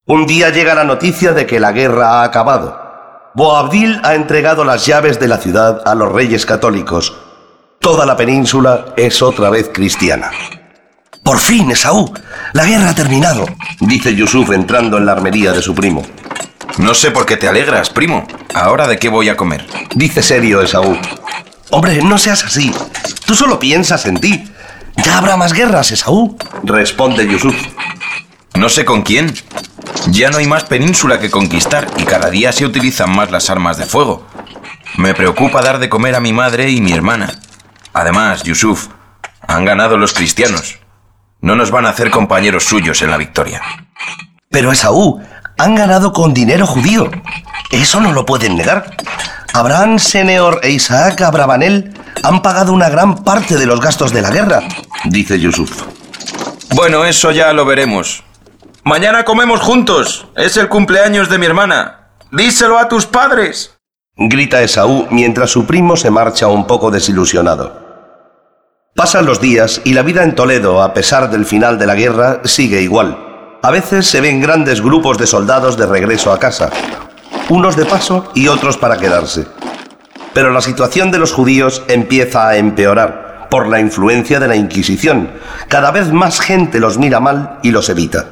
Un día llega la noticia de que la guerra ha acabado. Boabdil ha entregado las llaves de la ciudad a los reyes católicos. Toda la península es otra vez cristiana. «Por fin, Esaú, la guerra ha terminado», dice Yusuf entrando en la armería de su primo. No sé por qué te alegras, primo. ¿Ahora de qué voy a comer?, dice serio Esaú. «Hombre, no seas así. Tú solo piensas en ti. Ya habrá más guerras, Esaú», responde Yusuf. No sé con quién. Ya no hay más península que conquistar y cada día se utilizan más las armas de fuego. Me preocupa dar de comer a mi madre y mi hermana. Además, Yusuf, han ganado los cristianos. No nos van a hacer compañeros suyos en la victoria. Pero Esaú, han ganado con dinero judío. Eso no lo pueden negar. Abraham, Seneor e Isaac Abravanel han pagado una gran parte de los gastos de la guerra, dice Yusuf. Bueno, eso ya lo veremos. Mañana comemos juntos. Es el cumpleaños de mi hermana. Díselo a tus padres, grita Esaú mientras su primo se marcha un poco desilusionado. Pasan los días y la vida en Toledo, a pesar del final de la guerra, sigue igual. A veces se ven grandes grupos de soldados de regreso a casa, unos de paso y otros para quedarse. Pero la situación de los judíos empieza a empeorar por la influencia de la Inquisición. Cada vez más gente los mira mal y los evita.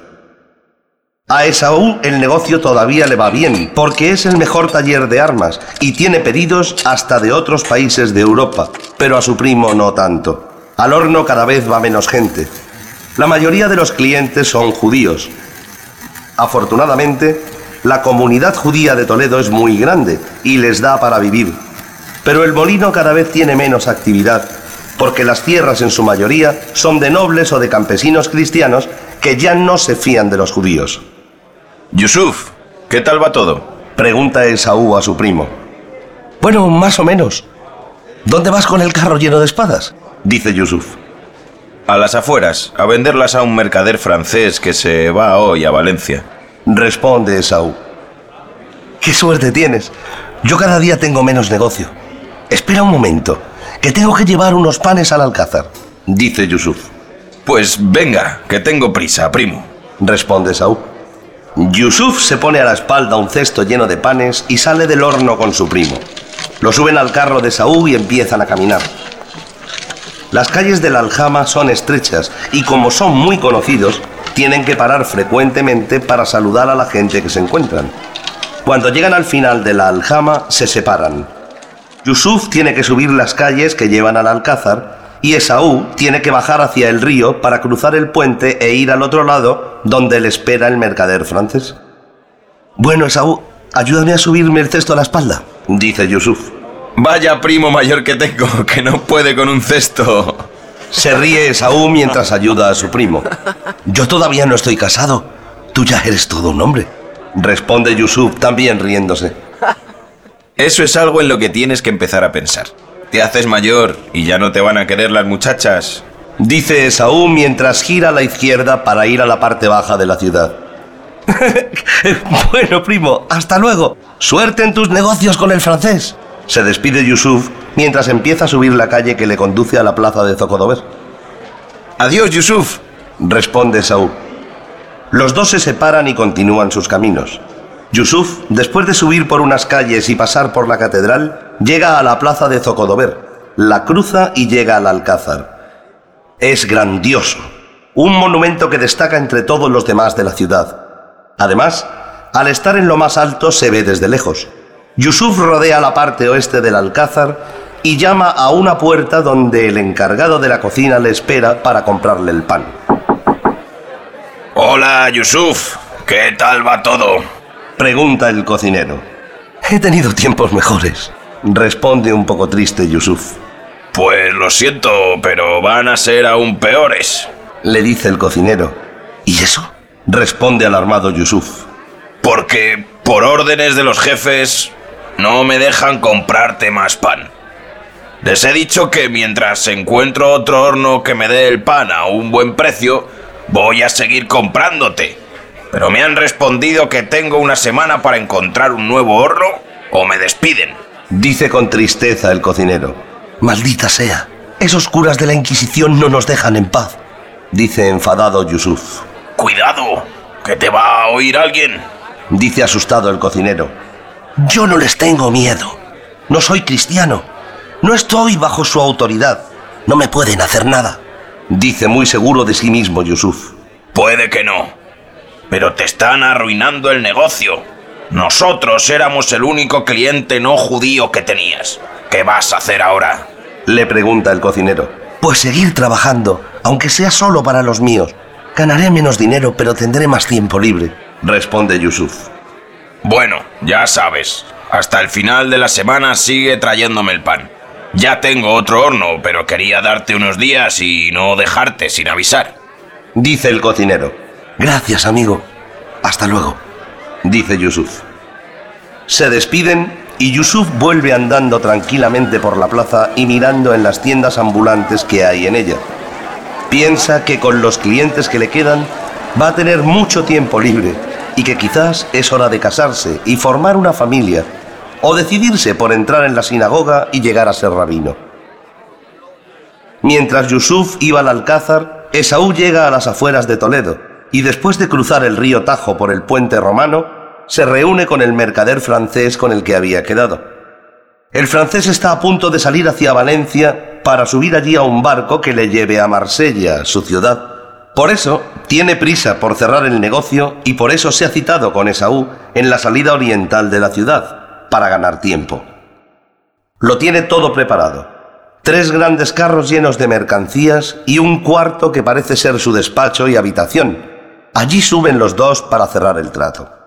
A Esaú el negocio todavía le va bien, porque es el mejor taller de armas y tiene pedidos hasta de otros países de Europa, pero a su primo no tanto. Al horno cada vez va menos gente. La mayoría de los clientes son judíos. Afortunadamente, la comunidad judía de Toledo es muy grande y les da para vivir. Pero el molino cada vez tiene menos actividad, porque las tierras en su mayoría son de nobles o de campesinos cristianos que ya no se fían de los judíos. Yusuf, ¿qué tal va todo?, pregunta Esaú a su primo. Bueno, más o menos. ¿Dónde vas con el carro lleno de espadas?, dice Yusuf. A las afueras, a venderlas a un mercader francés que se va hoy a Valencia, responde Esaú. ¡Qué suerte tienes! Yo cada día tengo menos negocio. Espera un momento, que tengo que llevar unos panes al alcázar, dice Yusuf. Pues venga, que tengo prisa, primo, responde Esaú. Yusuf se pone a la espalda un cesto lleno de panes y sale del horno con su primo. Lo suben al carro de Esaú y empiezan a caminar. Las calles de la aljama son estrechas y como son muy conocidos, tienen que parar frecuentemente para saludar a la gente que se encuentran. Cuando llegan al final de la aljama, se separan. Yusuf tiene que subir las calles que llevan al alcázar y Esaú tiene que bajar hacia el río para cruzar el puente e ir al otro lado donde le espera el mercader francés. Bueno, Esaú, ayúdame a subirme el cesto a la espalda, dice Yusuf. Vaya primo mayor que tengo, que no puede con un cesto. Se ríe Esaú mientras ayuda a su primo. Yo todavía no estoy casado. Tú ya eres todo un hombre, responde Yusuf también riéndose. Eso es algo en lo que tienes que empezar a pensar. Te haces mayor y ya no te van a querer las muchachas, dice Esaú mientras gira a la izquierda para ir a la parte baja de la ciudad. Bueno, primo, hasta luego. Suerte en tus negocios con el francés. Se despide Yusuf mientras empieza a subir la calle que le conduce a la plaza de Zocodover. Adiós, Yusuf, responde Esaú. Los dos se separan y continúan sus caminos. Yusuf, después de subir por unas calles y pasar por la catedral, llega a la plaza de Zocodover, la cruza y llega al alcázar. Es grandioso, un monumento que destaca entre todos los demás de la ciudad. Además, al estar en lo más alto se ve desde lejos. Yusuf rodea la parte oeste del alcázar y llama a una puerta donde el encargado de la cocina le espera para comprarle el pan. Hola, Yusuf, ¿qué tal va todo?, pregunta el cocinero. He tenido tiempos mejores, responde un poco triste Yusuf. Pues lo siento, pero van a ser aún peores, le dice el cocinero. ¿Y eso?, responde alarmado Yusuf. Porque por órdenes de los jefes no me dejan comprarte más pan. Les he dicho que mientras encuentro otro horno que me dé el pan a un buen precio, voy a seguir comprándote. Pero me han respondido que tengo una semana para encontrar un nuevo horno o me despiden, dice con tristeza el cocinero. Maldita sea, esos curas de la Inquisición no nos dejan en paz, dice enfadado Yusuf. Cuidado, ¿Que te va a oír alguien? Dice asustado el cocinero. Yo no les tengo miedo. No soy cristiano. No estoy bajo su autoridad. No me pueden hacer nada. Dice muy seguro de sí mismo Yusuf. Puede que no, pero te están arruinando el negocio. Nosotros éramos el único cliente no judío que tenías. ¿Qué vas a hacer ahora? Le pregunta el cocinero. Pues seguir trabajando, aunque sea solo para los míos. Ganaré menos dinero, pero tendré más tiempo libre, responde Yusuf. Bueno, ya sabes, hasta el final de la semana sigue trayéndome el pan. Ya tengo otro horno, pero quería darte unos días y no dejarte sin avisar. Dice el cocinero. Gracias, amigo. Hasta luego, dice Yusuf. Se despiden y Yusuf vuelve andando tranquilamente por la plaza y mirando en las tiendas ambulantes que hay en ella. Piensa que con los clientes que le quedan va a tener mucho tiempo libre y que quizás es hora de casarse y formar una familia o decidirse por entrar en la sinagoga y llegar a ser rabino. Mientras Yusuf iba al Alcázar, Esaú llega a las afueras de Toledo y después de cruzar el río Tajo por el puente romano, se reúne con el mercader francés con el que había quedado. El francés está a punto de salir hacia Valencia para subir allí a un barco que le lleve a Marsella, su ciudad. Por eso tiene prisa por cerrar el negocio y por eso se ha citado con Esaú en la salida oriental de la ciudad, para ganar tiempo. Lo tiene todo preparado. 3 grandes carros llenos de mercancías y un cuarto que parece ser su despacho y habitación. Allí suben los dos para cerrar el trato.